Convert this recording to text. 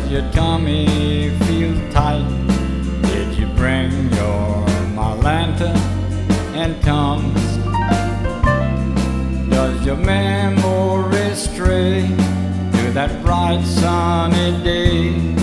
your tummy feel tight? Did you bring your Malanta and Tums? Does your memory stray to that bright sunny day